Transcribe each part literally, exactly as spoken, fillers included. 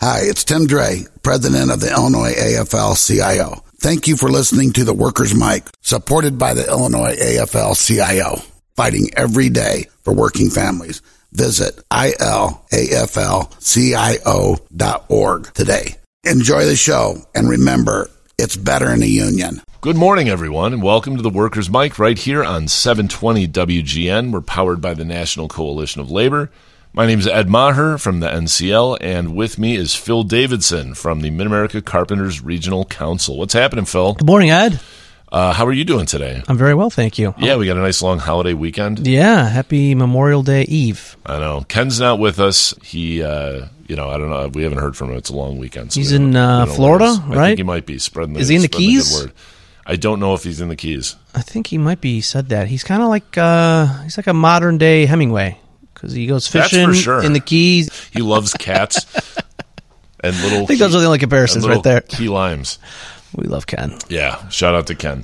Hi, it's Tim Dre, president of the Illinois A F L C I O. Thank you for listening to the Workers' Mic, supported by the Illinois A F L C I O, fighting every day for working families. Visit I L A F L C I O dot org today. Enjoy the show, and remember, it's better in a union. Good morning, everyone, and welcome to the Workers' Mic right here on seven twenty W G N. We're powered by the National Coalition of Labor. My name is Ed Maher from the N C L, and with me is Phil Davidson from the Mid-America Carpenters Regional Council. What's happening, Phil? Good morning, Ed. Uh, how are you doing today? I'm very well, thank you. Yeah, we got a nice long holiday weekend. Yeah, happy Memorial Day Eve. I know. Ken's not with us. He, uh, you know, I don't know. We haven't heard from him. It's a long weekend. So he's in uh, Florida, right? I think he might be spreading the, is he in the Keys? The good word. I don't know if he's in the Keys. I think he might be said that. He's kind of like, uh, he's like a modern day Hemingway. Because he goes fishing That's for sure. in the Keys. He loves cats and little. I think key, those are the only comparisons right there. Key limes. We love Ken. Yeah, shout out to Ken.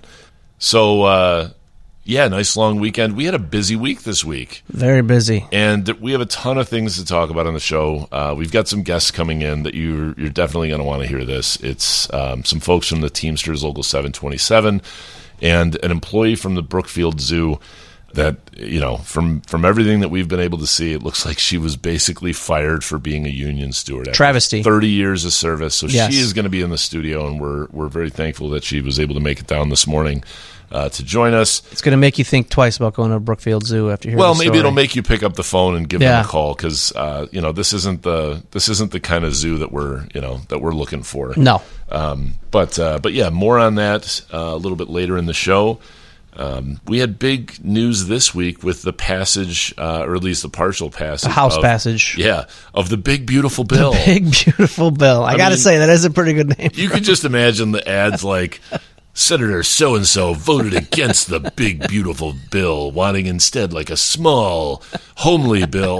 So, uh, yeah, nice long weekend. We had a busy week this week. Very busy. And we have a ton of things to talk about on the show. Uh, we've got some guests coming in that you're, you're definitely going to want to hear this. It's um, some folks from the Teamsters Local seven twenty-seven and an employee from the Brookfield Zoo that, you know, from, from everything that we've been able to see, it looks like she was basically fired for being a union steward. Travesty. thirty years of service. So yes. She is going to be in the studio, and we're we're very thankful that she was able to make it down this morning uh, to join us. It's going to make you think twice about going to Brookfield Zoo after hearing Well, the maybe story. it'll make you pick up the phone and give yeah. them a call because, uh, you know, this isn't the this isn't the kind of zoo that we're, you know, that we're looking for. No. Um, but, uh, but yeah, more on that uh, a little bit later in the show. Um, we had big news this week with the passage, uh, or at least the partial passage. The House of, passage. Yeah, of the Big Beautiful Bill. The Big Beautiful Bill. I, I got to say, that is a pretty good name. You could just imagine the ads like, Senator so-and-so voted against the Big Beautiful Bill, wanting instead like a small, homely bill.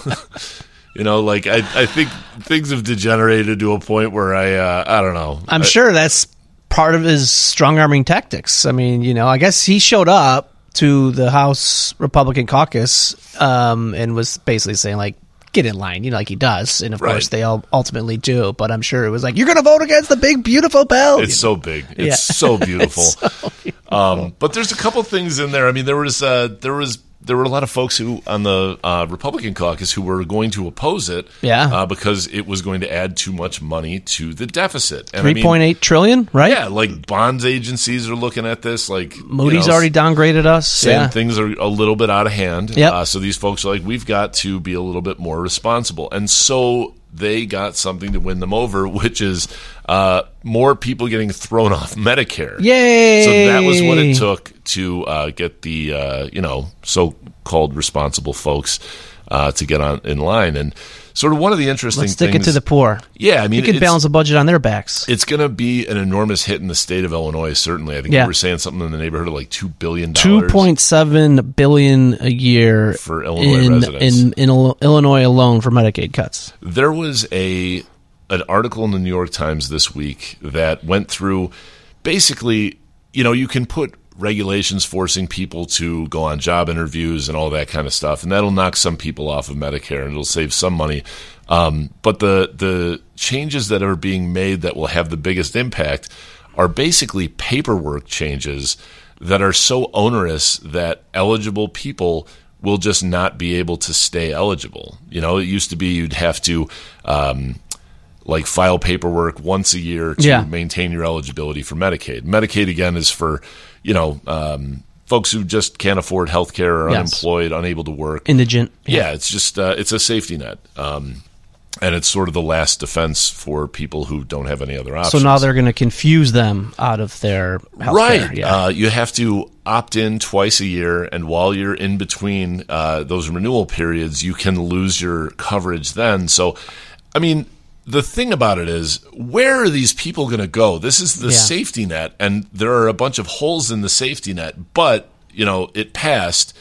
You know, like I, I think things have degenerated to a point where I, uh, I don't know. I'm I, sure that's part of his strong-arming tactics. I mean, you know, I guess he showed up to the House Republican caucus um, and was basically saying, like, get in line, you know, like he does. And, of right. course, they all ultimately do. But I'm sure it was like, you're going to vote against the Big Beautiful Bill. It's so big. It's yeah. so beautiful. It's so beautiful. Um, but there's a couple things in there. I mean, there was uh, there was there were a lot of folks who on the uh, Republican caucus who were going to oppose it, yeah, uh, because it was going to add too much money to the deficit. And three point eight I mean, trillion, right? Yeah, like bonds agencies are looking at this. Like Moody's you know, already downgraded us, saying yeah. things are a little bit out of hand. Yep. Uh, so these folks are like, we've got to be a little bit more responsible, and so they got something to win them over, which is uh, more people getting thrown off Medicare. Yay! So that was what it took to uh, get the uh, you know so-called responsible folks uh, to get on in line. And sort of one of the interesting Let's stick things, it to the poor. Yeah, I mean, you can balance a budget on their backs. It's going to be an enormous hit in the state of Illinois. Certainly, I think yeah. we were saying something in the neighborhood of like two billion dollars. Two point seven billion a year for Illinois in, residents in, in Illinois alone for Medicaid cuts. There was a an article in the New York Times this week that went through basically, you know, you can put regulations forcing people to go on job interviews and all that kind of stuff, and that'll knock some people off of Medicare and it'll save some money. Um, but the the changes that are being made that will have the biggest impact are basically paperwork changes that are so onerous that eligible people will just not be able to stay eligible. You know, it used to be you'd have to um, like file paperwork once a year to yeah. maintain your eligibility for Medicaid. Medicaid, again, is for, you know, um, folks who just can't afford health care or yes. unemployed, unable to work. Indigent. Yeah, yeah it's just, uh, it's a safety net. Um, and it's sort of the last defense for people who don't have any other options. So now they're going to confuse them out of their health right. care. Yeah. Uh, you have to opt in twice a year, and while you're in between uh, those renewal periods, you can lose your coverage then. So, I mean, the thing about it is, where are these people going to go? This is the yeah. safety net, and there are a bunch of holes in the safety net, but, you know, it passed,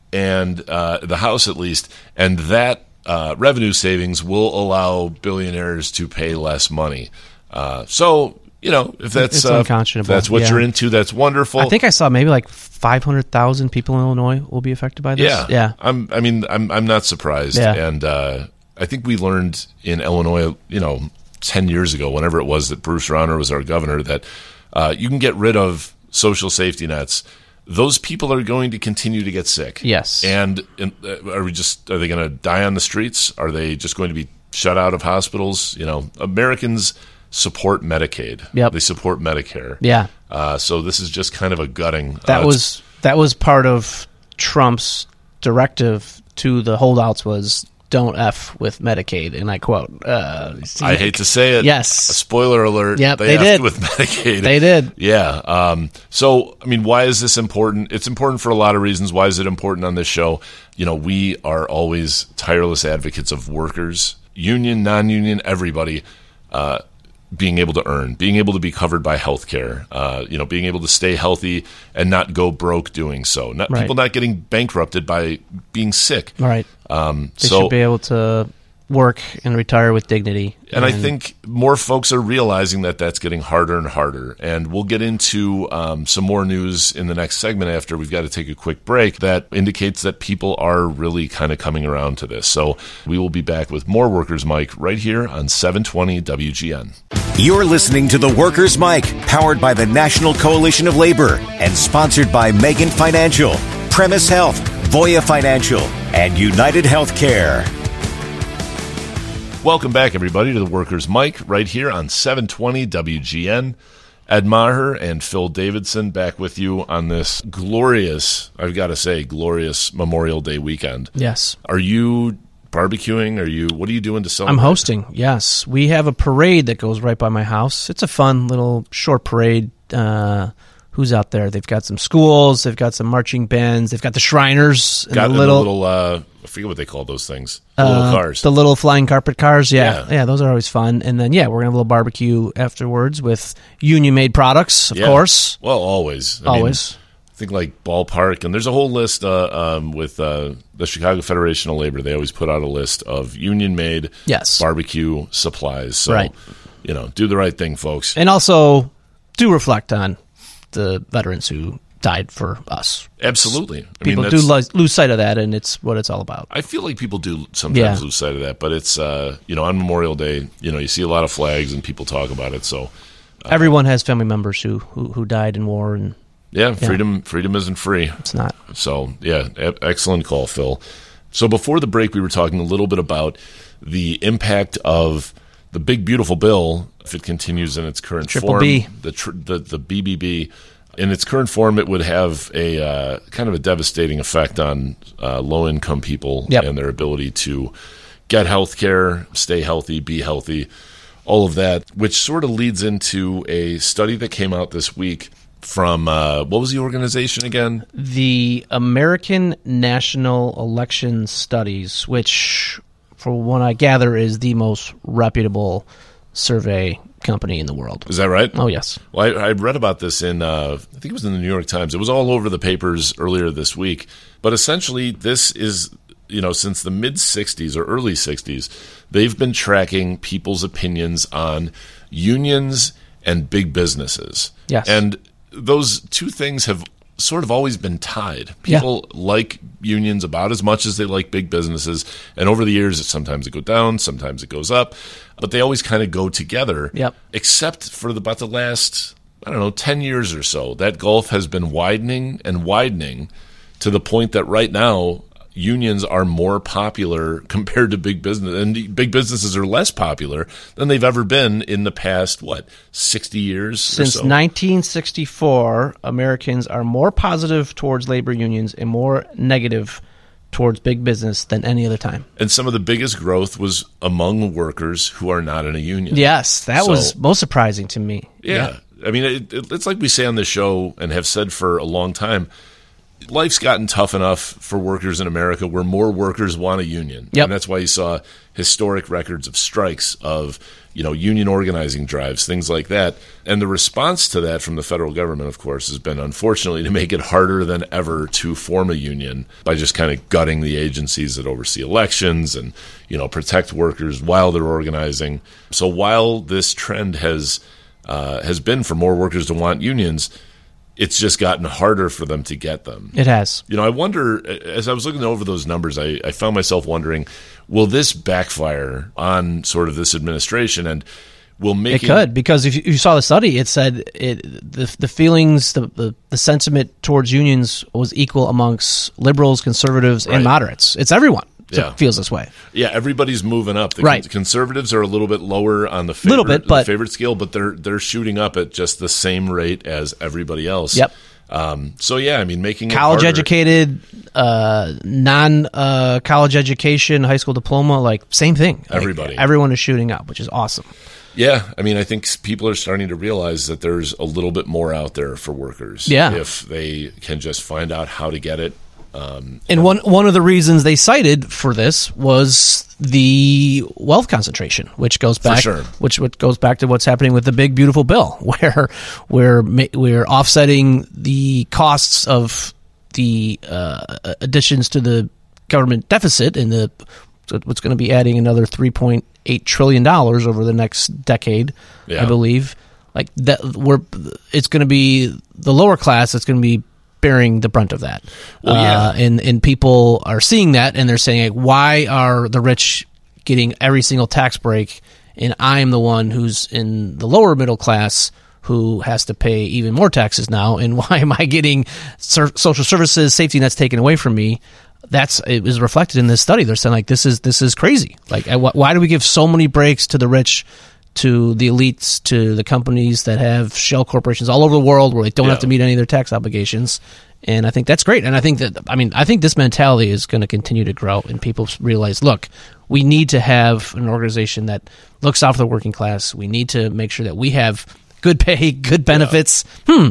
and uh, the House at least, and that uh, revenue savings will allow billionaires to pay less money. Uh, so, you know, if that's it's uh, unconscionable. if that's what yeah. you're into, that's wonderful. I think I saw maybe like five hundred thousand people in Illinois will be affected by this. Yeah, yeah. I'm. I mean, I'm. I'm not surprised. Yeah. And uh, I think we learned in Illinois, you know, ten years ago, whenever it was that Bruce Rauner was our governor, that uh, you can get rid of social safety nets. Those people are going to continue to get sick. Yes. And, and uh, are we just are they going to die on the streets? Are they just going to be shut out of hospitals? You know, Americans support Medicaid. Yep. They support Medicare. Yeah. Uh, so this is just kind of a gutting. That uh, was that was part of Trump's directive to the holdouts was don't F with Medicaid, and I quote. Uh, I hate to say it. Yes. A spoiler alert. Yep, they they F'd did. with Medicaid. They did. Yeah. Um, so, I mean, why is this important? It's important for a lot of reasons. Why is it important on this show? You know, we are always tireless advocates of workers, union, non-union, everybody, uh, being able to earn, being able to be covered by health care, uh, you know, being able to stay healthy and not go broke doing so. Not Right. people not getting bankrupted by being sick. All right. Um, They so, should be able to work and retire with dignity. And I think more folks are realizing that that's getting harder and harder. And we'll get into um, some more news in the next segment after we've got to take a quick break that indicates that people are really kind of coming around to this. So we will be back with more Workers' Mic right here on seven twenty W G N. You're listening to The Workers' Mic, powered by the National Coalition of Labor and sponsored by Megan Financial, Premise Health, Voya Financial, and United Healthcare. Welcome back, everybody, to the Workers' Mic right here on seven twenty W G N. Ed Maher and Phil Davidson back with you on this glorious, I've got to say, glorious Memorial Day weekend. Yes. Are you barbecuing? Are you? What are you doing to celebrate? I'm hosting, yes. We have a parade that goes right by my house. It's a fun little short parade. Uh, who's out there? They've got some schools. They've got some marching bands. They've got the Shriners. And Got the the little, little, uh, I forget what they call those things. The little uh, cars. The little flying carpet cars. Yeah. Yeah. yeah. Those are always fun. And then, yeah, we're going to have a little barbecue afterwards with union-made products, of Yeah. course. Well, always. I mean, Always. I think like Ballpark, and there's a whole list uh, um, with uh, the Chicago Federation of Labor. They always put out a list of union-made Yes. barbecue supplies. So, Right. you know, do the right thing, folks. And also, do reflect on the veterans who died for us. Absolutely. I People mean, do that's- lo- lose sight of that, and it's what it's all about. I feel like people do sometimes Yeah. lose sight of that, but it's, uh, you know, on Memorial Day, you know, you see a lot of flags and people talk about it. So, Everyone has family members who, who, who died in war, and yeah, freedom freedom isn't free. it's not. So, yeah, e- excellent call, Phil. So before the break, we were talking a little bit about the impact of the big, beautiful bill, if it continues in its current Triple form. B. The, tr- the the B B B. In its current form, it would have a uh, kind of a devastating effect on uh, low-income people Yep. and their ability to get health care, stay healthy, be healthy, all of that, which sort of leads into a study that came out this week from, uh, what was the organization again? The American National Election Studies, which, for what I gather, is the most reputable survey company in the world. Is that right? Oh, yes. Well, I, I read about this in, uh, I think it was in the New York Times. It was all over the papers earlier this week. But essentially, this is, you know, since the mid-sixties or early sixties, they've been tracking people's opinions on unions and big businesses. Yes. And those two things have sort of always been tied. People like unions about as much as they like big businesses. And over the years, it, sometimes it goes down, sometimes it goes up. But they always kind of go together. Yep. Except for the, about the last, I don't know, ten years or so. That gulf has been widening and widening to the point that right now, unions are more popular compared to big business, and big businesses are less popular than they've ever been in the past, what, sixty years Since or so? nineteen sixty-four, Americans are more positive towards labor unions and more negative towards big business than any other time. And some of the biggest growth was among workers who are not in a union. Yes, that So- was most surprising to me. Yeah. I mean, it, it, it's like we say on this show and have said for a long time, life's gotten tough enough for workers in America where more workers want a union. Yep. And that's why you saw historic records of strikes, of, you know, union organizing drives, things like that. And the response to that from the federal government, of course, has been, unfortunately, to make it harder than ever to form a union by just kind of gutting the agencies that oversee elections and, you know, protect workers while they're organizing. So while this trend has uh, has been for more workers to want unions, it's just gotten harder for them to get them. It has. You know, I wonder, as I was looking over those numbers, I, I found myself wondering, will this backfire on sort of this administration, and will make it could, because if you saw the study, it said it the the feelings, the, the, the sentiment towards unions was equal amongst liberals, conservatives, Right. and moderates. It's everyone Yeah. feels this way. Yeah, everybody's moving up. The Right. con- conservatives are a little bit lower on the favorite, Little bit, but- the favorite scale, but they're they're shooting up at just the same rate as everybody else. Yep. Um, so yeah, I mean, making it College harder. educated, uh, non uh, college education, high school diploma, like same thing. Like, Everybody. everyone is shooting up, which is awesome. Yeah, I mean, I think people are starting to realize that there's a little bit more out there for workers. Yeah. If they can just find out how to get it. Um, And one one of the reasons they cited for this was the wealth concentration, which goes back, sure. which what goes back to what's happening with the big beautiful bill, where we're ma- we're offsetting the costs of the uh, additions to the government deficit, and the what's going to be adding another three point eight trillion dollars over the next decade, Yeah. I believe. Like that, we're it's going to be the lower class that's going to be bearing the brunt of that. Well, yeah. Uh, and, and people are seeing that, and they're saying, like, why are the rich getting every single tax break, and I'm the one who's in the lower middle class who has to pay even more taxes now, and why am I getting ser- social services, safety nets taken away from me? That's it was reflected in this study. They're saying, like, this is this is crazy. Like, I, why do we give so many breaks to the rich, to the elites, to the companies that have shell corporations all over the world where they don't Yeah. have to meet any of their tax obligations? And I think that's great. And I think that, I mean, I think this mentality is going to continue to grow, and people realize, look, we need to have an organization that looks out for the working class. We need to make sure that we have good pay, good benefits. Hmm.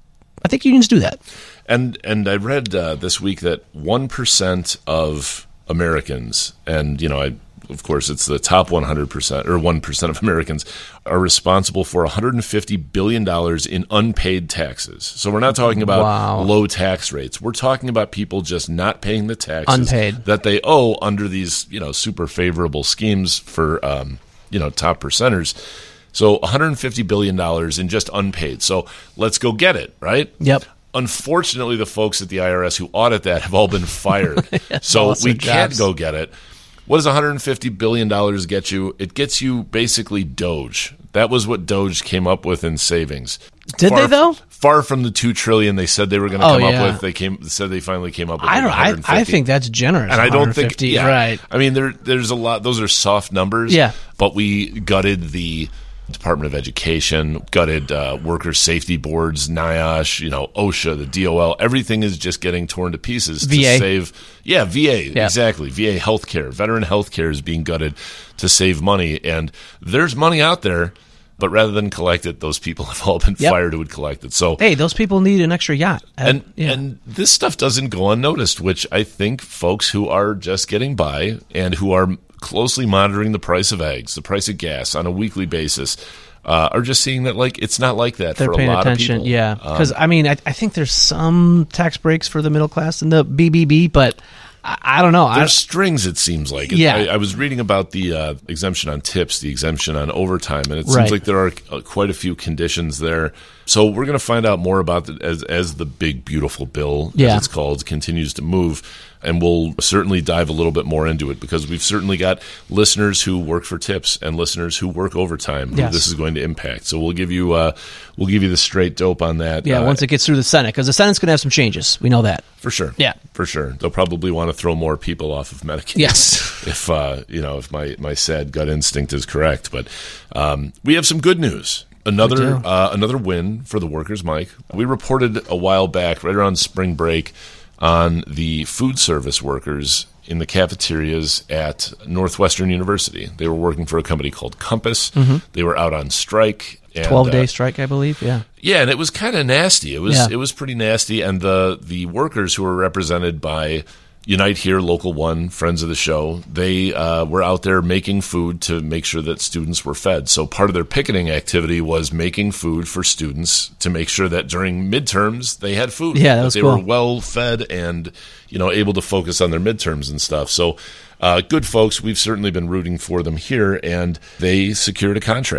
I think unions do that. And and I read uh, this week that one percent of Americans, and you know, I, of course, it's the top one hundred percent or one percent of Americans, are responsible for one hundred fifty billion dollars in unpaid taxes. So we're not talking about Wow. low tax rates. We're talking about people just not paying the taxes Unpaid. that they owe under these, you know, super favorable schemes for, um, you know, top percenters. So one hundred fifty billion dollars in just unpaid. So let's go get it, right? Yep. Unfortunately, the folks at the I R S who audit that have all been fired. So lost we their can't jobs. go get it. What does one hundred fifty billion dollars get you? It gets you basically Doge. That was what Doge came up with in savings. Did Far- they, though? Far from the two trillion dollars they said they were going to Oh, come yeah. up with. They came said they finally came up with I like don't. I, one hundred fifty. I think that's generous. And I don't think, one hundred fifty, yeah. right? I mean, there, there's a lot. Those are soft numbers. Yeah. But we gutted the Department of Education, gutted uh, worker safety boards, NIOSH, you know, OSHA, the D O L. Everything is just getting torn to pieces V A. to save. Yeah, V A, Yeah. exactly. V A healthcare, veteran healthcare is being gutted to save money, and there's money out there. But rather than collect it, those people have all been Yep. fired who would collect it. So Hey, those people need an extra yacht. and yeah. and this stuff doesn't go unnoticed, which I think folks who are just getting by and who are closely monitoring the price of eggs, the price of gas on a weekly basis, uh, are just seeing that like it's not like that they're for a paying lot attention. of people. Yeah, Um, because I mean, I, I think there's some tax breaks for the middle class in the B B B, but I, I don't know. I, there's strings, it seems like. Yeah. I, I was reading about the uh, exemption on tips, the exemption on overtime, and it seems Right. like there are uh, quite a few conditions there. So we're going to find out more about it as as the big beautiful bill, Yeah. as it's called, continues to move, and we'll certainly dive a little bit more into it because we've certainly got listeners who work for tips and listeners who work overtime who Yes. this is going to impact. So we'll give you uh, we'll give you the straight dope on that. yeah, uh, once it gets through the Senate, because the Senate's going to have some changes. We know that. for sure. Yeah. for sure. They'll probably want to throw more people off of Medicaid. Yes. if uh, you know, if my, my sad gut instinct is correct. But um, we have some good news. Another do. uh, another win for the workers, Mike. We reported a while back, right around spring break, on the food service workers in the cafeterias at Northwestern University. They were working for a company called Compass. They were out on strike. And, twelve-day uh, strike, I believe. Yeah. yeah, and it was kind of nasty. It was Yeah. it was pretty nasty, and the the workers who were represented by Unite Here, Local One, friends of the show, they uh, were out there making food to make sure that students were fed. So part of their picketing activity was making food for students to make sure that during midterms they had food. Yeah, that was they cool. were well fed and you know able to focus on their midterms and stuff. So. Uh, good folks, we've certainly been rooting for them here, and they secured a contract.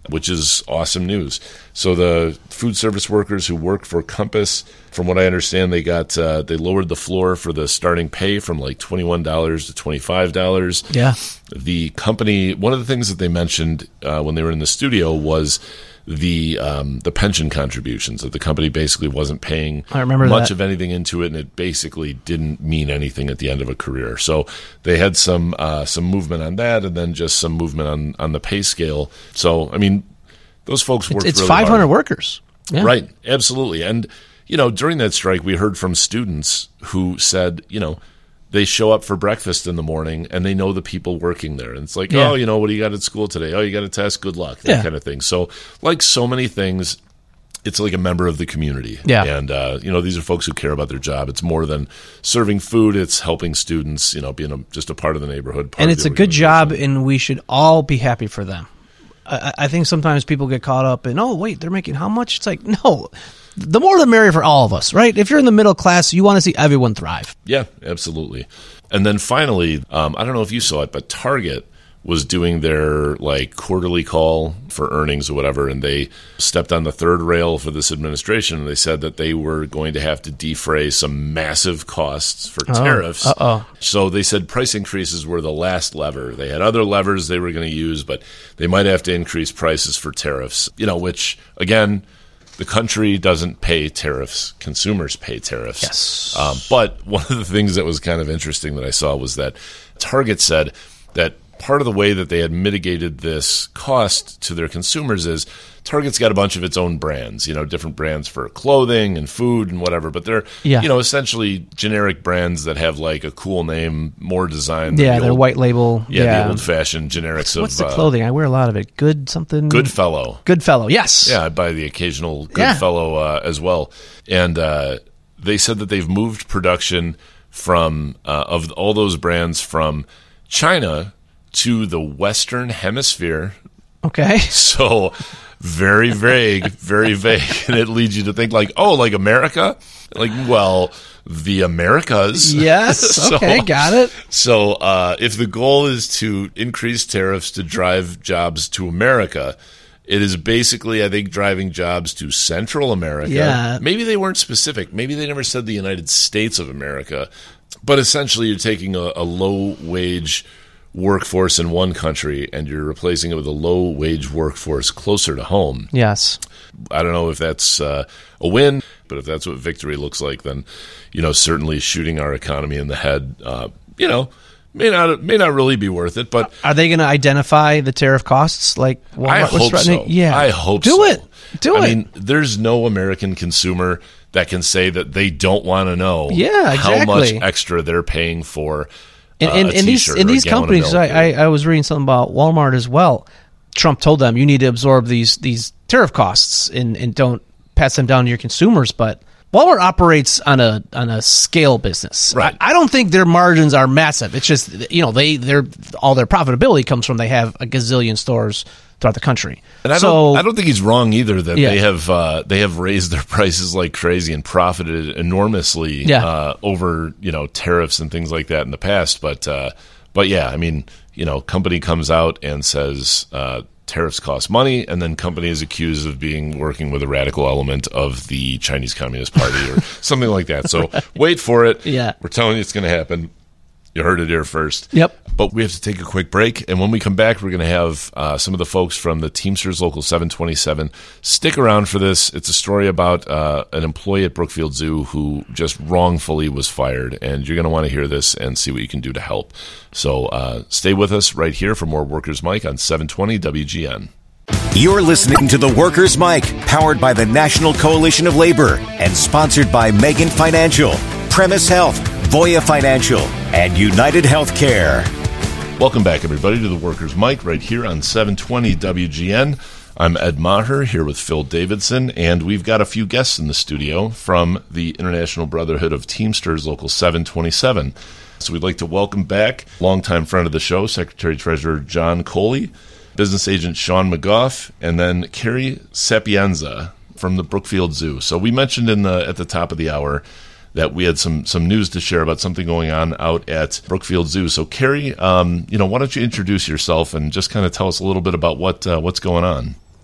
which is awesome news. So the food service workers who work for Compass, from what I understand, they got uh, they lowered the floor for the starting pay from like twenty-one dollars to twenty-five dollars. Yeah. The company, one of the things that they mentioned uh, when they were in the studio was the um, the pension contributions, that the company basically wasn't paying I remember much that. of anything into it, and it basically didn't mean anything at the end of a career. So they had some uh, some movement on that, and then just some movement on, on the pay scale. So, I mean, those folks worked It's, it's really five hundred hard. workers. Yeah. Right, absolutely. And, you know, during that strike, we heard from students who said, you know, they show up for breakfast in the morning and they know the people working there. And it's like, Yeah. oh, you know, what do you got at school today? Oh, you got a test? Good luck. That Yeah. kind of thing. So like so many things, it's like a member of the community. Yeah. And, uh, you know, these are folks who care about their job. It's more than serving food. It's helping students, you know, being a, just a part of the neighborhood. part And of it's the a good job, organization. and we should all be happy for them. I, I think sometimes people get caught up in, oh, wait, they're making how much? It's like, no, the more the merrier for all of us, right? If you're in the middle class, you want to see everyone thrive. Yeah, absolutely. And then finally, um, I don't know if you saw it, but Target was doing their like quarterly call for earnings or whatever, and they stepped on the third rail for this administration, and they said that they were going to have to defray some massive costs for tariffs. uh-oh. So they said price increases were the last lever. They had other levers they were going to use, but they might have to increase prices for tariffs, you know, which, again, the country doesn't pay tariffs. Consumers pay tariffs. Yes. Um, but one of the things that was kind of interesting that I saw was that Target said that part of the way that they had mitigated this cost to their consumers is Target's got a bunch of its own brands, you know, different brands for clothing and food and whatever, but they're, Yeah. you know, essentially generic brands that have like a cool name, more design. than Yeah, the they're old- white label. Yeah, Yeah. the old-fashioned generics What's of the clothing? I wear a lot of it. Good something? uh, Goodfellow. Goodfellow, yes. Yeah, I buy the occasional Yeah. Goodfellow uh, as well. And uh, they said that they've moved production from uh, of all those brands from China to the Western Hemisphere. Okay. So very vague, very vague. And it leads you to think like, oh, like America? Like, well, the Americas. Yes. So- Okay, got it. So uh, if the goal is to increase tariffs to drive jobs to America, it is basically, I think, driving jobs to Central America. Yeah. Maybe they weren't specific. Maybe they never said the United States of America. But essentially, you're taking a, a low-wage workforce in one country and you're replacing it with a low-wage workforce closer to home. Yes. I don't know if that's uh, a win, but if that's what victory looks like, then, you know, certainly shooting our economy in the head, uh, you know, may not may not really be worth it. But Are they going to identify the tariff costs like Walmart I was hope threatening? so. Yeah. I hope Do so. it. Do I it. mean, there's no American consumer that can say that they don't want to know Yeah, how much exactly. extra they're paying for And, uh, and, a and these t-shirt and or a these gallon of companies, milk. I, I, I was reading something about Walmart as well. Trump told them you need to absorb these these tariff costs and, and don't pass them down to your consumers. But Walmart operates on a on a scale business. Right. I, I don't think their margins are massive. It's just, you know, they they're all their profitability comes from they have a gazillion stores throughout the country. And I so don't, I don't think he's wrong either that Yeah. they have uh, they have raised their prices like crazy and profited enormously Yeah. uh, over, you know, tariffs and things like that in the past. But uh, but yeah, I mean, you know, company comes out and says uh, tariffs cost money, and then company is accused of being working with a radical element of the Chinese Communist Party or something like that. So wait for it. Yeah. We're telling you it's going to happen. You heard it here first. Yep. But we have to take a quick break. And when we come back, we're going to have uh, some of the folks from the Teamsters Local seven twenty-seven. Stick around for this. It's a story about uh, an employee at Brookfield Zoo who just wrongfully was fired. And you're going to want to hear this and see what you can do to help. So uh, stay with us right here for more Workers' Mic on seven twenty W G N. You're listening to the Workers' Mic, powered by the National Coalition of Labor and sponsored by Megan Financial, Premise Health, Voya Financial, and United Healthcare. Welcome back, everybody, to the Workers' Mic right here on seven twenty W G N. I'm Ed Maher here with Phil Davidson, and we've got a few guests in the studio from the International Brotherhood of Teamsters Local seven twenty-seven. So we'd like to welcome back longtime friend of the show, Secretary-Treasurer John Coley, business agent Sean McGough, and then Carrie Sapienza from the Brookfield Zoo. So we mentioned in the at the top of the hour that we had some some news to share about something going on out at Brookfield Zoo. So Carrie, um, you know, why don't you introduce yourself and just kind of tell us a little bit about what uh, what's going on?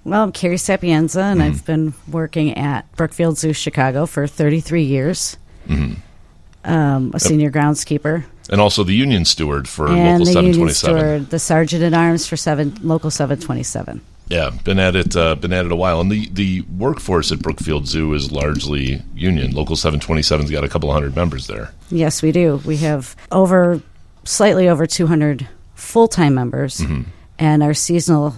Well, I'm Carrie Sapienza, and mm-hmm. I've been working at Brookfield Zoo, Chicago for thirty-three years. Mm-hmm. Um, a senior yep. groundskeeper. And also the union steward for and Local seven twenty-seven. And the union steward, the sergeant at arms for seven, Local seven twenty-seven. Yeah, been at it uh, been at it a while. And the, the workforce at Brookfield Zoo is largely union. Local seven twenty-seven's got a couple of hundred members there. Yes, we do. We have over, slightly over two hundred full-time members, mm-hmm. and our seasonal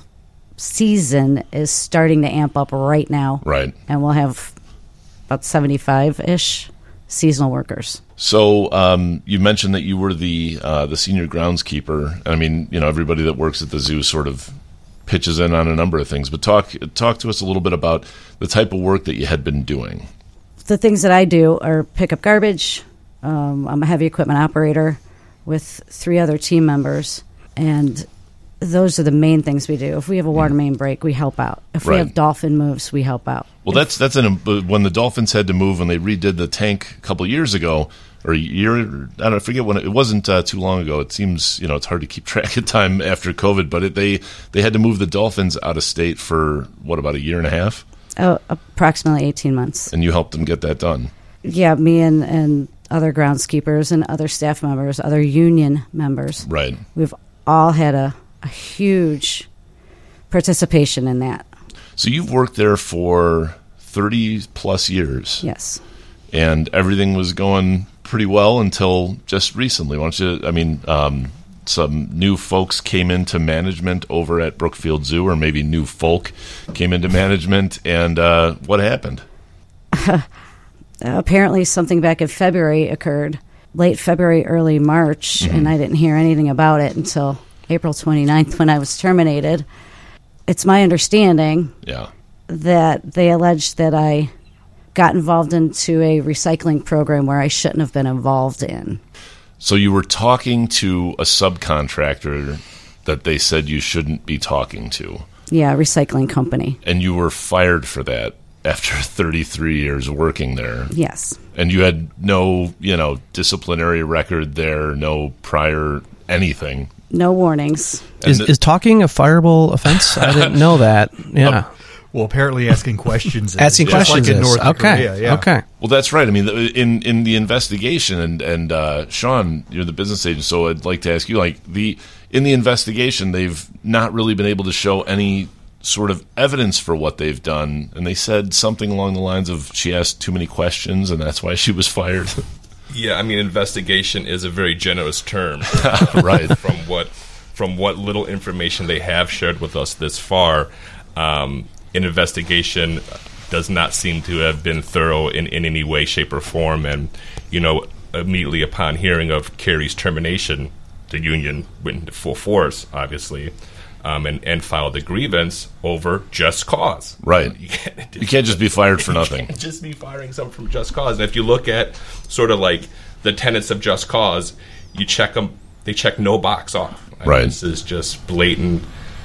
season is starting to amp up right now. Right. And we'll have about seventy-five-ish seasonal workers. So um, you mentioned that you were the uh, the senior groundskeeper. I mean, you know, everybody that works at the zoo sort of pitches in on a number of things. But talk talk to us a little bit about the type of work that you had been doing. The things that I do are pick up garbage. Um, I'm a heavy equipment operator with three other team members, and those are the main things we do. If we have a water main break, we help out. If right. we have dolphin moves, we help out. Well, that's that's an when the Dolphins had to move when they redid the tank a couple of years ago, or a year, I don't know, I forget when it, it wasn't uh, too long ago. It seems, you know, it's hard to keep track of time after COVID, but it, they they had to move the Dolphins out of state for what, about a year and a half? Oh, approximately eighteen months. And you helped them get that done. Yeah, me and and other groundskeepers and other staff members, other union members. Right. We've all had a, a huge participation in that. So you've worked there for thirty plus years. Yes. And everything was going pretty well until just recently. Why don't you, I mean, um, some new folks came into management over at Brookfield Zoo, or maybe new folk came into management, and uh, what happened? Uh, apparently something back in February occurred, late February, early March, mm-hmm. and I didn't hear anything about it until April twenty-ninth when I was terminated. It's my understanding yeah. that they alleged that I got involved into a recycling program where I shouldn't have been involved in. So you were talking to a subcontractor that they said you shouldn't be talking to. Yeah, a recycling company. And you were fired for that after thirty-three years working there. Yes. And you had no, you know, disciplinary record there, no prior anything. No warnings. Is, the, is talking a fireable offense? I didn't know that. Yeah. Um, Well, apparently asking questions. asking is, questions like in North is. Okay. Korea, yeah. Okay. Well, that's right. I mean, in in the investigation, and and uh, Sean, you're the business agent, so I'd like to ask you, like the in the investigation, they've not really been able to show any sort of evidence for what they've done, and they said something along the lines of she asked too many questions, and that's why she was fired. Yeah, I mean, investigation is a very generous term, right? From what from what little information they have shared with us this far. Um, An investigation does not seem to have been thorough in, in any way, shape, or form. And, you know, immediately upon hearing of Carrie's termination, the union went into full force, obviously, um, and, and filed a grievance over just cause. Right. You can't, you can't just be fired for nothing. You can't just be firing someone from just cause. And if you look at sort of like the tenets of just cause, you check them, they check no box off. I right. mean, this is just blatant,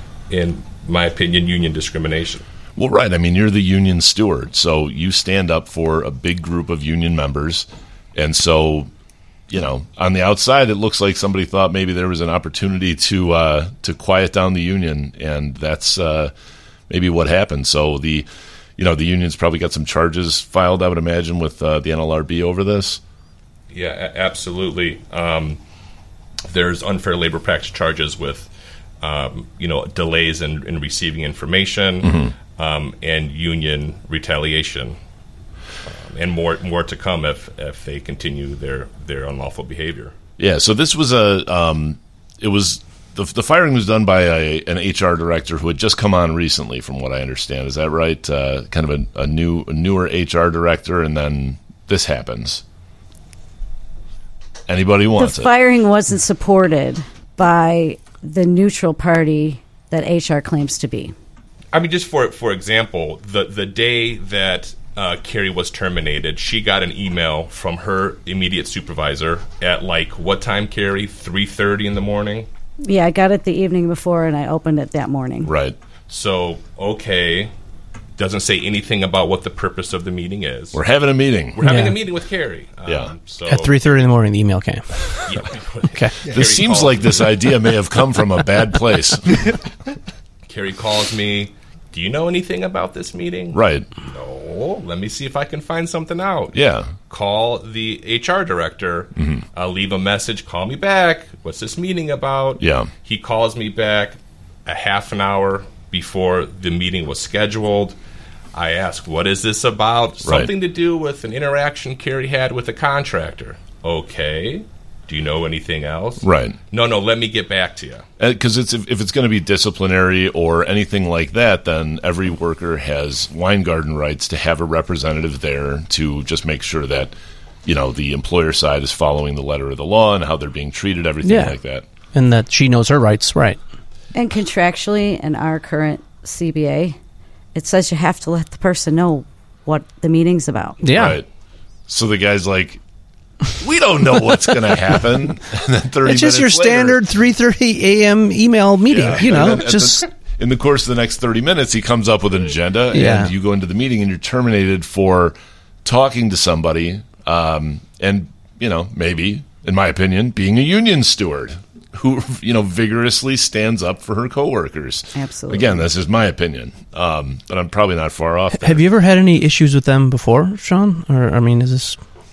in my opinion, union discrimination. Well, right. I mean, you're the union steward, so you stand up for a big group of union members. And so, you know, on the outside, it looks like somebody thought maybe there was an opportunity to uh, to quiet down the union, and that's uh, maybe what happened. So the, you know, the union's probably got some charges filed, I would imagine, with uh, the N L R B over this. Yeah, a- absolutely. Um, there's unfair labor practice charges with, um, you know, delays in, in receiving information. Mm-hmm. Um, and union retaliation, um, and more more to come if if they continue their, their unlawful behavior. Yeah, so this was a um, it was the the firing was done by a, an H R director who had just come on recently, from what I understand. Is that right? Uh, kind of a, a new a newer H R director, and then this happens. Anybody who wants the it. The firing wasn't supported by the neutral party that H R claims to be. I mean, just for for example, the the day that uh, Carrie was terminated, she got an email from her immediate supervisor at like what time, Carrie? three thirty in the morning? Yeah, I got it the evening before, and I opened it that morning. Right. So, okay, doesn't say anything about what the purpose of the meeting is. We're having a meeting. We're having yeah. a meeting with Carrie. Um, yeah. So at three thirty in the morning, the email came. Yeah. Okay. Yeah. This seems called. like this idea may have come from a bad place. Carrie calls me. do you know anything about this meeting? Right. No. Let me see if I can find something out. Yeah. Call the H R director. Mm-hmm. I'll leave a message. Call me back. What's this meeting about? Yeah. He calls me back a half an hour before the meeting was scheduled. I ask, what is this about? Something right. to do with an interaction Carrie had with a contractor. Okay. Do you know anything else? Right. No, no, let me get back to you. Because it's if, if it's going to be disciplinary or anything like that, then every worker has Weingarten rights to have a representative there to just make sure that, you know, the employer side is following the letter of the law and how they're being treated, everything yeah. like that. And that she knows her rights, right. And contractually, in our current C B A, it says you have to let the person know what the meeting's about. Yeah. Right. So the guy's like, we don't know what's going to happen. And then thirty it's just your minutes later, standard three thirty a.m. email meeting, yeah. you know, And then just... the, in the course of the next thirty minutes, he comes up with an agenda, Yeah. and you go into the meeting, and you're terminated for talking to somebody, um, and, you know, maybe, in my opinion, being a union steward who, you know, vigorously stands up for her coworkers. Absolutely. Again, this is my opinion, um, but I'm probably not far off there. Have you ever had any issues with them before, Sean? Or, I mean, is this...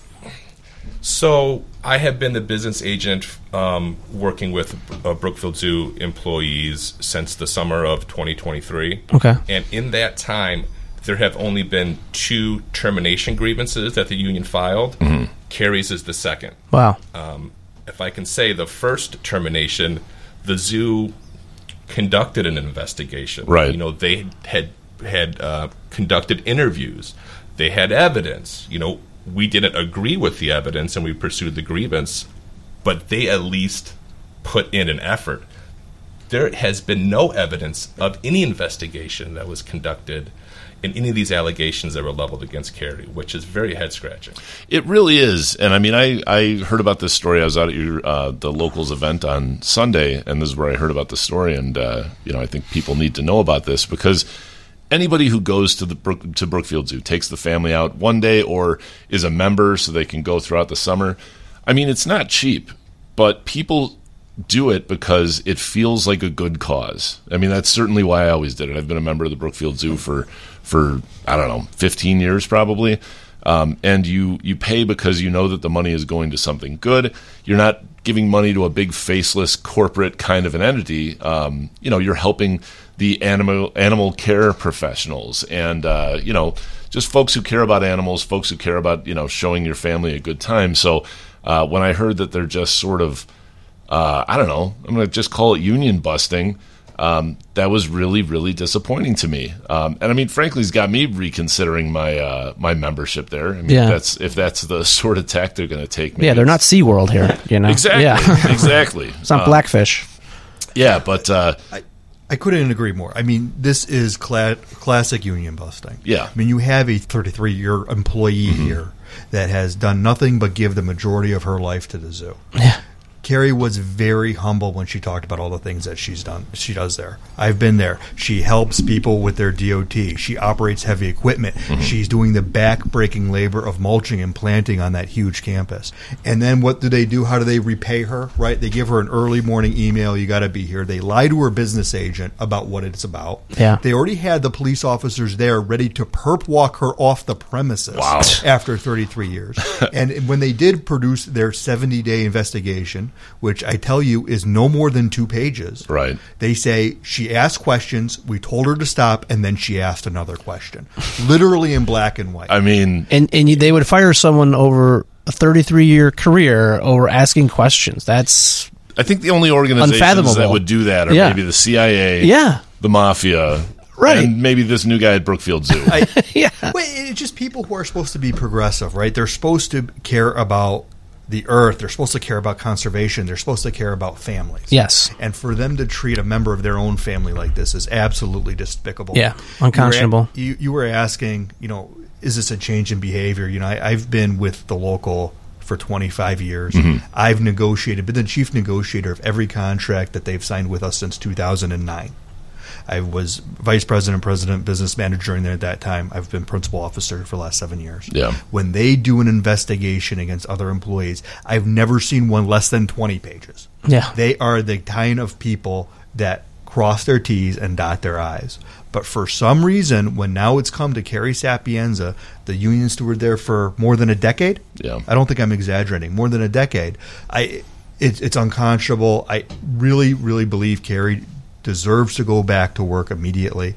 So I have been the business agent um, working with uh, Brookfield Zoo employees since the summer of twenty twenty-three. Okay. And in that time, there have only been two termination grievances that the union filed. Mm-hmm. Carrie's is the second. Wow. Um, if I can say, the first termination, the zoo conducted an investigation. Right. You know, they had had uh, conducted interviews. They had evidence. You know, we didn't agree with the evidence and we pursued the grievance, but they at least put in an effort. There has been no evidence of any investigation that was conducted in any of these allegations that were leveled against Carrie, which is very head-scratching. It really is. And I mean, I, I heard about this story. I was out at your uh, the locals event on Sunday, and this is where I heard about the story. And, uh, you know, I think people need to know about this because anybody who goes to the Brook, to Brookfield Zoo, takes the family out one day or is a member so they can go throughout the summer, I mean, it's not cheap, but people do it because it feels like a good cause. I mean, that's certainly why I always did it. I've been a member of the Brookfield Zoo for, for I don't know, fifteen years probably. Um, and you, you pay because you know that the money is going to something good. You're not giving money to a big faceless corporate kind of an entity. Um, you know, you're helping the animal animal care professionals and, uh, you know, just folks who care about animals, folks who care about, you know, showing your family a good time. So uh, when I heard that they're just sort of, uh, I don't know, I'm going to just call it union busting, um, that was really, really disappointing to me. Um, and I mean, frankly, it's got me reconsidering my uh, my membership there. I mean, Yeah. if that's if that's the sort of tack they're going to take. Maybe Yeah, they're not it's- SeaWorld here, you know? Exactly. Yeah. Exactly. It's not Uh, Blackfish. Yeah, but uh, I, I couldn't agree more. I mean, this is cla- classic union busting. Yeah. I mean, you have a thirty-three-year employee Mm-hmm. here that has done nothing but give the majority of her life to the zoo. Yeah. Carrie was very humble when she talked about all the things that she's done. She does there. I've been there. She helps people with their D O T. She operates heavy equipment. Mm-hmm. She's doing the back-breaking labor of mulching and planting on that huge campus. And then what do they do? How do they repay her? Right? They give her an early morning email. You got to be here. They lie to her business agent about what it's about. Yeah. They already had the police officers there ready to perp walk her off the premises. Wow. After thirty-three years. And when they did produce their seventy-day investigation, which I tell you is no more than two pages. Right. They say she asked questions, we told her to stop, and then she asked another question. Literally in black and white. I mean, And and you, they would fire someone over a thirty-three-year career over asking questions. That's... I think the only organizations Unfathomable. that would do that are Yeah. maybe the C I A, Yeah. the mafia, Right. and maybe this new guy at Brookfield Zoo. I, Yeah. Well, it's just people who are supposed to be progressive, right? They're supposed to care about the earth. They're supposed to care about conservation. They're supposed to care about families. Yes. And for them to treat a member of their own family like this is absolutely despicable. Yeah, unconscionable. You were, a- you, you were asking, you know, is this a change in behavior? You know, I, I've been with the local for twenty-five years. Mm-hmm. I've negotiated, been the chief negotiator of every contract that they've signed with us since two thousand nine. I was vice president, president, business manager during there at that time. I've been principal officer for the last seven years. Yeah. When they do an investigation against other employees, I've never seen one less than twenty pages. Yeah. They are the kind of people that cross their T's and dot their I's. But for some reason, when now it's come to Carrie Sapienza, the union steward there for more than a decade, Yeah. I don't think I'm exaggerating, more than a decade, I it, it's unconscionable. I really, really believe Carrie deserves to go back to work immediately.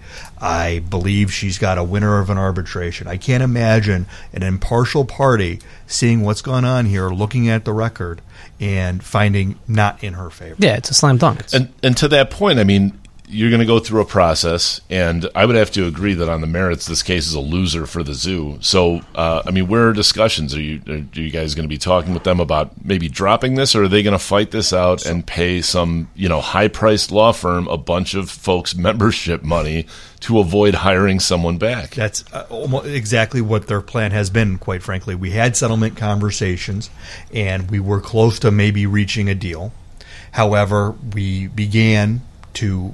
I believe she's got a winner of an arbitration. I can't imagine an impartial party seeing what's gone on here, looking at the record, and finding not in her favor. Yeah, it's a slam dunk. And and to that point, I mean, you're going to go through a process, and I would have to agree that on the merits, this case is a loser for the zoo. So, uh, I mean, where are discussions? Are you are you guys going to be talking with them about maybe dropping this, or are they going to fight this out and pay some, you know, high-priced law firm a bunch of folks' membership money to avoid hiring someone back? That's uh, almost exactly what their plan has been, quite frankly. We had settlement conversations, and we were close to maybe reaching a deal. However, we began to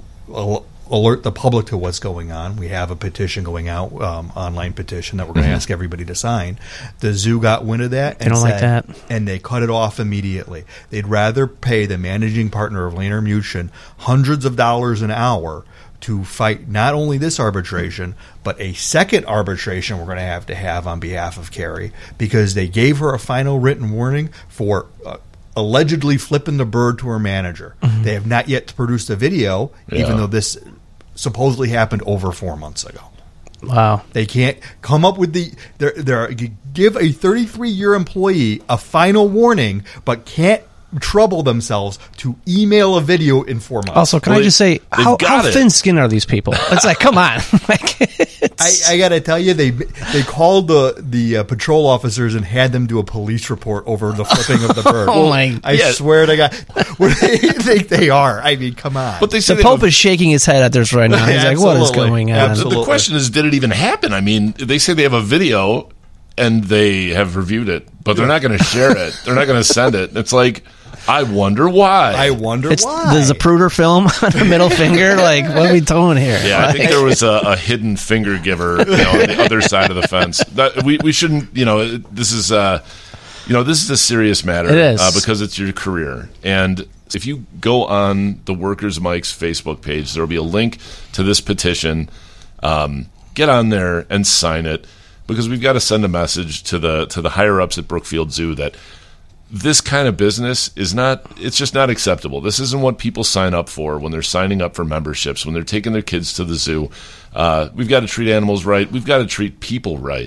alert the public to what's going on. We have a petition going out, um, online petition that we're going to mm-hmm. ask everybody to sign. The zoo got wind of that and don't said, like that. and they cut it off immediately. They'd rather pay the managing partner of Lehner Mutual hundreds of dollars an hour to fight not only this arbitration, but a second arbitration we're going to have to have on behalf of Carrie, because they gave her a final written warning for uh, allegedly flipping the bird to her manager. Mm-hmm. They have not yet produced a video, yeah. even though this supposedly happened over four months ago. Wow. They can't come up with the they're, they're, give a thirty-three-year employee a final warning, but can't trouble themselves to email a video in four months. Also, can well, I just say, how, how thin-skinned are these people? It's like, come on. like, I, I got to tell you, they they called the the uh, patrol officers and had them do a police report over the flipping of the bird. oh, my. I yeah. swear to God. What do they think they are? I mean, come on. But they say the Pope have, is shaking his head at this right now. He's like, what is going on? Absolutely. The question is, did it even happen? I mean, they say they have a video and they have reviewed it, but they're not going to share it. They're not going to send it. It's like, I wonder why. I wonder it's why. The Zapruder film on the middle finger. Like, what are we doing here? Yeah, like, I think there was a, a hidden finger giver, you know, on the other side of the fence. That, we we shouldn't, you know, this is, uh, you know, this is a serious matter. It is. Uh, because it's your career. And if you go on the Workers Mike's Facebook page, there will be a link to this petition. Um, get on there and sign it, because we've got to send a message to the to the higher ups at Brookfield Zoo that this kind of business is not, it's just not acceptable. This isn't what people sign up for when they're signing up for memberships, when they're taking their kids to the zoo. Uh, we've got to treat animals right. We've got to treat people right.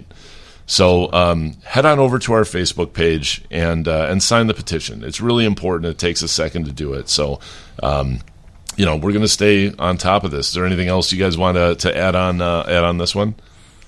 So um, head on over to our Facebook page and uh, and sign the petition. It's really important. It takes a second to do it. So, um, you know, we're going to stay on top of this. Is there anything else you guys want to, to add on uh, add on this one?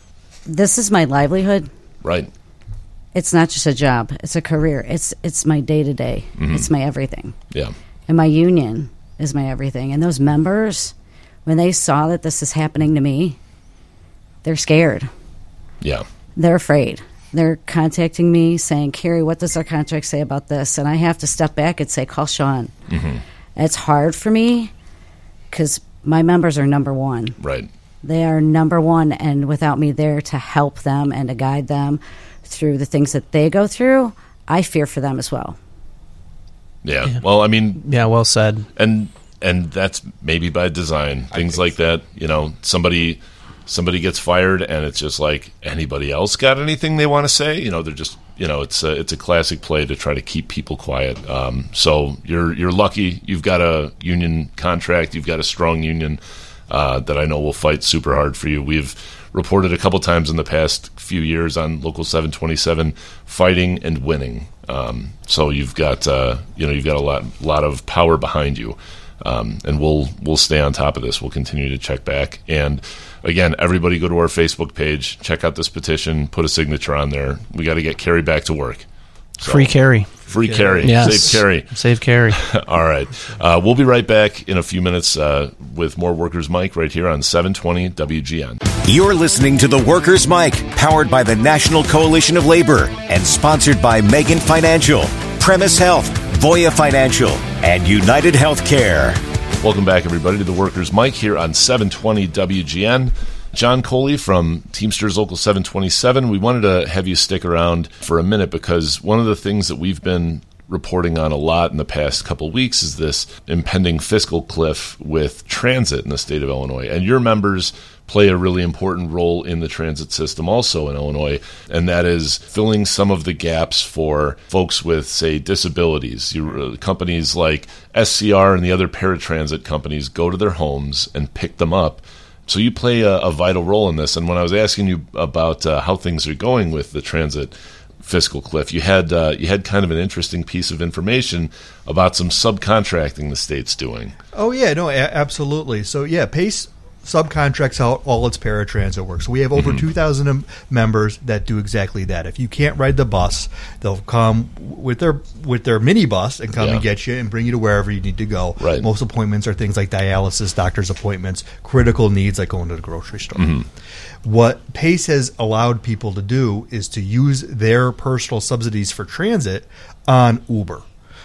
This is my livelihood. Right. It's not just a job. It's a career. It's it's my day-to-day. Mm-hmm. It's my everything. Yeah. And my union is my everything. And those members, when they saw that this is happening to me, they're scared. Yeah. They're afraid. They're contacting me saying, Carrie, what does our contract say about this? And I have to step back and say, call Sean. Mm-hmm. It's hard for me because my members are number one. Right. They are number one, and without me there to help them and to guide them through the things that they go through, I fear for them as well. Yeah. yeah. Well, I mean... Yeah, well said. And and that's maybe by design. Things like that, you know, somebody somebody gets fired and it's just like, anybody else got anything they want to say? You know, they're just, you know, it's a, it's a classic play to try to keep people quiet. Um, so you're you're lucky. You've got a union contract. You've got a strong union uh, that I know will fight super hard for you. We've reported a couple times in the past few years on Local seven twenty-seven fighting and winning. Um, so you've got uh, you know you've got a lot lot of power behind you, um, and we'll we'll stay on top of this. We'll continue to check back. And again, everybody go to our Facebook page, check out this petition, put a signature on there. We got to get Carrie back to work. So, free Carrie. Free Carrie. Yes. Save Carrie. Save Carrie. All right. Uh, we'll be right back in a few minutes uh, with more Workers' Mike right here on seven twenty W G N. You're listening to the Workers' Mike, powered by the National Coalition of Labor and sponsored by Megan Financial, Premise Health, Voya Financial, and United Healthcare. Welcome back, everybody, to the Workers' Mike here on seven twenty W G N. John Coley from Teamsters Local seven twenty-seven. We wanted to have you stick around for a minute because one of the things that we've been reporting on a lot in the past couple of weeks is this impending fiscal cliff with transit in the state of Illinois. And your members play a really important role in the transit system also in Illinois, and that is filling some of the gaps for folks with, say, disabilities. You, uh, companies like S C R and the other paratransit companies go to their homes and pick them up. So you play a, a vital role in this. And when I was asking you about uh, how things are going with the transit fiscal cliff, you had uh, you had kind of an interesting piece of information about some subcontracting the state's doing. Oh, yeah, no, a- absolutely. So, yeah, PACE subcontracts out all its paratransit work. So we have over mm-hmm. two thousand members that do exactly that. If you can't ride the bus, they'll come with their with their minibus and come yeah. and get you and bring you to wherever you need to go. Right. Most appointments are things like dialysis, doctor's appointments, critical needs like going to the grocery store. Mm-hmm. What PACE has allowed people to do is to use their personal subsidies for transit on Uber.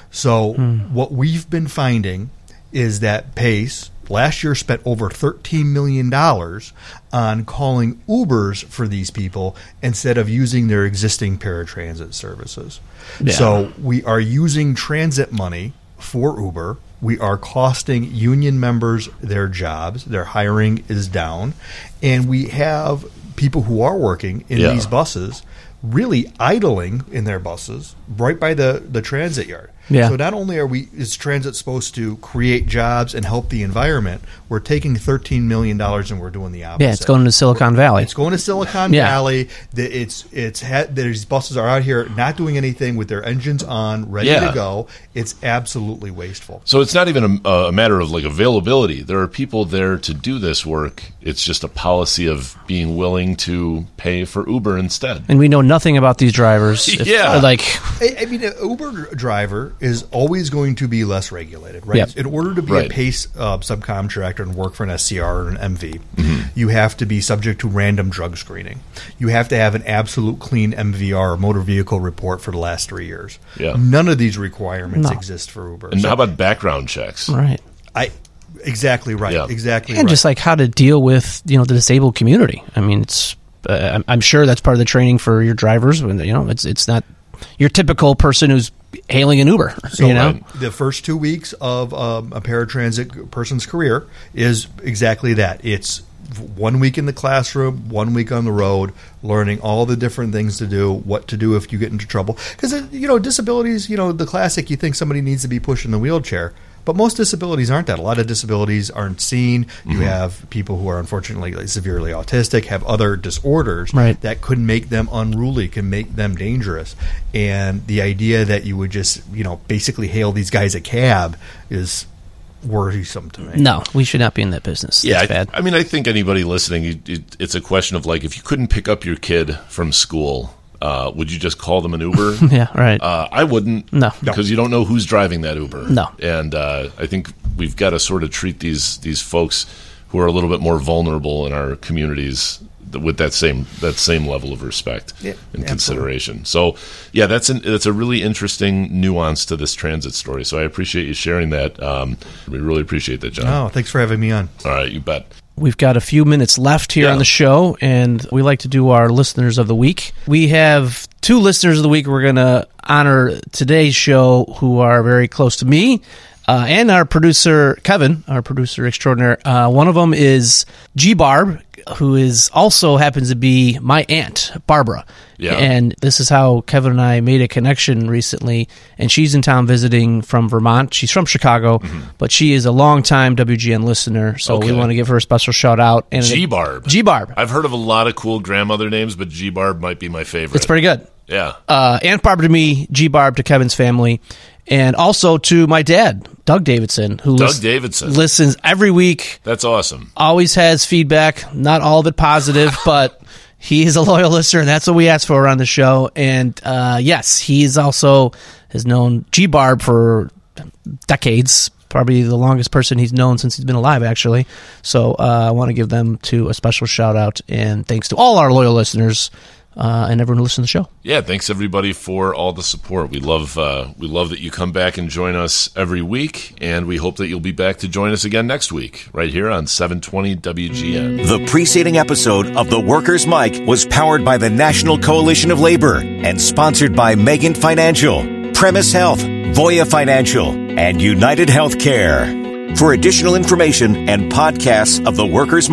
So mm. what we've been finding is that PACE last year spent over thirteen million dollars on calling Ubers for these people instead of using their existing paratransit services. Yeah. So we are using transit money for Uber. We are costing union members their jobs. Their hiring is down. And we have people who are working in yeah. these buses really idling in their buses right by the, the transit yard. Yeah. So not only are we is transit supposed to create jobs and help the environment, we're taking thirteen million dollars and we're doing the opposite. Yeah, it's going to Silicon Valley. It's going to Silicon yeah. Valley. The- It's it's had, these buses are out here not doing anything with their engines on, ready Yeah. to go. It's absolutely wasteful. So it's not even a, a matter of like availability. There are people there to do this work. It's just a policy of being willing to pay for Uber instead. And we know nothing about these drivers. If, Yeah. Like, I, I mean, an Uber driver is always going to be less regulated, right? Yep. In order to be Right. a PACE uh, subcontractor and work for an S C R or an M V, Mm-hmm. you have to be subject to random drug screening. You have to have an absolute clean M V R, or motor vehicle report, for the last three years. Yeah. None of these requirements No. exist for Uber. And So how about background checks? right. I exactly right. Yeah. Exactly And right. just like how to deal with, you know, the disabled community. I mean, it's uh, I'm, I'm sure that's part of the training for your drivers. When you know, it's it's not your typical person who's hailing an Uber. So you know, right. the first two weeks of um, a paratransit person's career is exactly that. It's one week in the classroom, one week on the road, learning all the different things to do, what to do if you get into trouble. Because, you know, disabilities, you know, the classic, you think somebody needs to be pushed in the wheelchair. But most disabilities aren't that. A lot of disabilities aren't seen. You Mm-hmm. have people who are unfortunately like, severely autistic, have other disorders Right. that could make them unruly, can make them dangerous. And the idea that you would just, you know, basically hail these guys a cab is worrisome to me. no, we should not be in that business. Yeah, That's I, bad. I mean, I think anybody listening, it, it, it's a question of like, if you couldn't pick up your kid from school, uh, would you just call them an Uber? yeah, right. Uh, I wouldn't. No. Because you don't know who's driving that Uber. No. And uh, I think we've got to sort of treat these these folks who are a little bit more vulnerable in our communities with that same that same level of respect Yeah, and absolutely. consideration. So, yeah, that's an, that's a really interesting nuance to this transit story. So I appreciate you sharing that. Um, we really appreciate that, John. Oh, thanks for having me on. All right, you bet. We've got a few minutes left here Yeah. on the show, and we like to do our listeners of the week. We have two listeners of the week we're going to honor today's show who are very close to me. Uh, and our producer, Kevin, our producer extraordinaire. Uh, one of them is G Barb, who is also happens to be my aunt, Barbara. Yeah. And this is how Kevin and I made a connection recently. And she's in town visiting from Vermont. She's from Chicago, but she is a longtime W G N listener. So Okay. we want to give her a special shout out. And G Barb. G Barb. I've heard of a lot of cool grandmother names, but G Barb might be my favorite. It's pretty good. Yeah. Uh, Aunt Barbara to me, G Barb to Kevin's family, and also to my dad, Doug Davidson, who Doug lis- Davidson. listens every week. That's awesome. Always has feedback, not all of it positive, but he is a loyal listener, and that's what we ask for on the show. And uh, yes, he is also has known G Barb for decades. Probably the longest person he's known since he's been alive, actually. So uh, I want to give them to a special shout out, and thanks to all our loyal listeners uh, and everyone who listens to the show. Yeah, thanks everybody for all the support. We love uh, we love that you come back and join us every week, and we hope that you'll be back to join us again next week, right here on seven twenty W G N. The preceding episode of The Workers' Mic was powered by the National Coalition of Labor and sponsored by Megan Financial, Premise Health, Voya Financial, and United Healthcare. For additional information and podcasts of The Workers' Mic,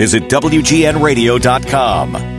Visit W G N radio dot com.